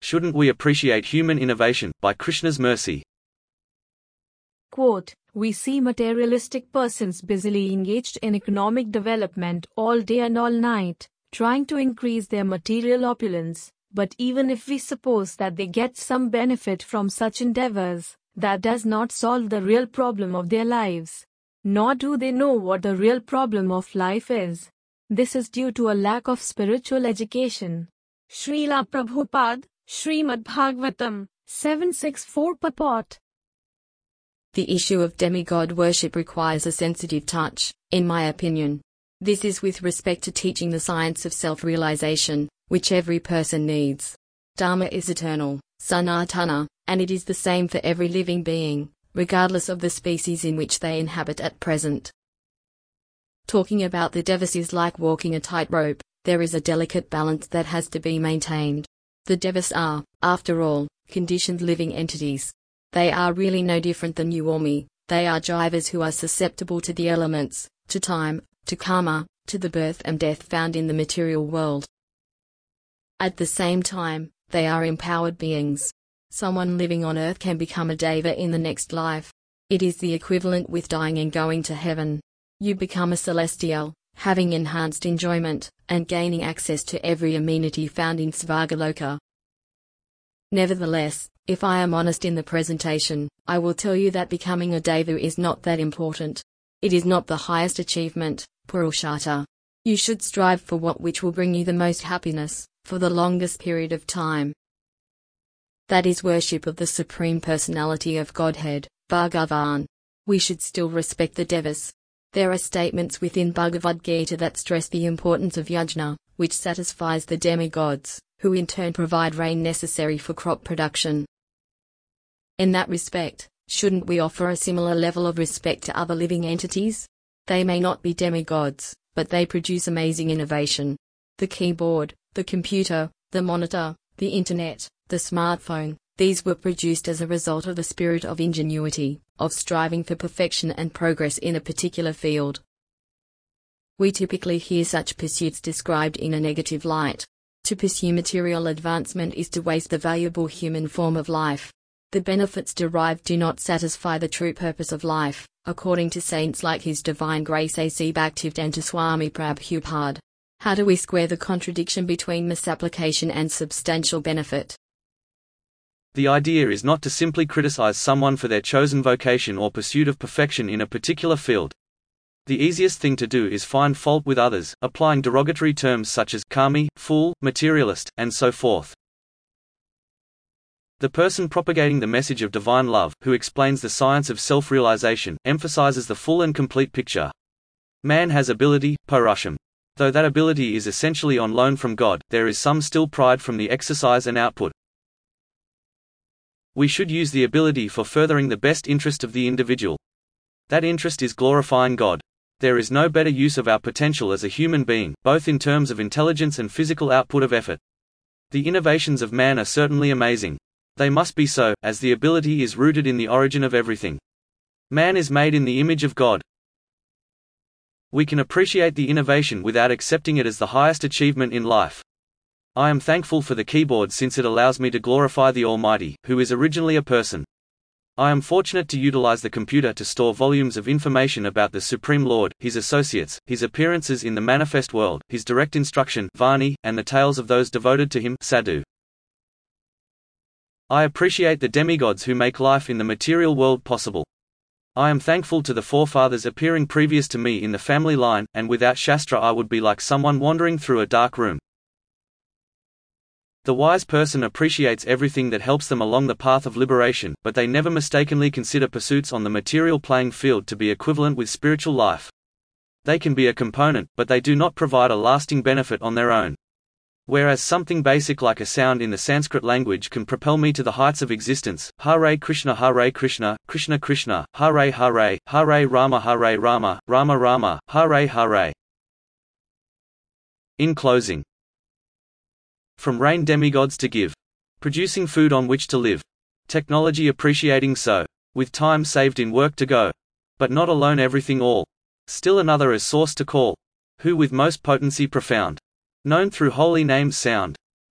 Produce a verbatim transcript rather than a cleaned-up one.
Shouldn't we appreciate human innovation, by Krishna's mercy? Quote, we see materialistic persons busily engaged in economic development all day and all night, trying to increase their material opulence, but even if we suppose that they get some benefit from such endeavors, that does not solve the real problem of their lives. Nor do they know what the real problem of life is. This is due to a lack of spiritual education. Srila Prabhupada, Srimad Bhagavatam, seven sixty-four purport. The issue of demigod worship requires a sensitive touch, in my opinion. This is with respect to teaching the science of self-realization, which every person needs. Dharma is eternal, sanatana, and it is the same for every living being, regardless of the species in which they inhabit at present. Talking about the devas is like walking a tightrope. There is a delicate balance that has to be maintained. The devas are, after all, conditioned living entities. They are really no different than you or me. They are jivas who are susceptible to the elements, to time, to karma, to the birth and death found in the material world. At the same time, they are empowered beings. Someone living on earth can become a deva in the next life. It is the equivalent with dying and going to heaven. You become a celestial, having enhanced enjoyment, and gaining access to every amenity found in Svargaloka. Nevertheless, if I am honest in the presentation, I will tell you that becoming a deva is not that important. It is not the highest achievement, Purushartha. You should strive for what which will bring you the most happiness, for the longest period of time. That is worship of the Supreme Personality of Godhead, Bhagavan. We should still respect the devas. There are statements within Bhagavad Gita that stress the importance of yajna, which satisfies the demigods, who in turn provide rain necessary for crop production. In that respect, shouldn't we offer a similar level of respect to other living entities? They may not be demigods, but they produce amazing innovation. The keyboard, the computer, the monitor, the internet, the smartphone, these were produced as a result of the spirit of ingenuity, of striving for perfection and progress in a particular field. We typically hear such pursuits described in a negative light. To pursue material advancement is to waste the valuable human form of life. The benefits derived do not satisfy the true purpose of life, according to saints like His Divine Grace A C Bhaktivedanta Swami Prabhupada. How do we square the contradiction between misapplication and substantial benefit? The idea is not to simply criticize someone for their chosen vocation or pursuit of perfection in a particular field. The easiest thing to do is find fault with others, applying derogatory terms such as kami, fool, materialist, and so forth. The person propagating the message of divine love, who explains the science of self-realization, emphasizes the full and complete picture. Man has ability, parusham. Though that ability is essentially on loan from God, there is some still pride from the exercise and output. We should use the ability for furthering the best interest of the individual. That interest is glorifying God. There is no better use of our potential as a human being, both in terms of intelligence and physical output of effort. The innovations of man are certainly amazing. They must be so, as the ability is rooted in the origin of everything. Man is made in the image of God. We can appreciate the innovation without accepting it as the highest achievement in life. I am thankful for the keyboard since it allows me to glorify the Almighty, who is originally a person. I am fortunate to utilize the computer to store volumes of information about the Supreme Lord, His associates, His appearances in the manifest world, His direct instruction, Vani, and the tales of those devoted to Him, Sadhu. I appreciate the demigods who make life in the material world possible. I am thankful to the forefathers appearing previous to me in the family line, and without Shastra I would be like someone wandering through a dark room. The wise person appreciates everything that helps them along the path of liberation, but they never mistakenly consider pursuits on the material playing field to be equivalent with spiritual life. They can be a component, but they do not provide a lasting benefit on their own. Whereas something basic like a sound in the Sanskrit language can propel me to the heights of existence. Hare Krishna, Hare Krishna, Krishna Krishna, Hare Hare, Hare Rama, Hare Rama, Rama Rama, Hare Hare. In closing, from rain demigods to give, producing food on which to live, technology appreciating so, with time saved in work to go, but not alone everything all, still another is source to call, who with most potency profound, known through holy names sound.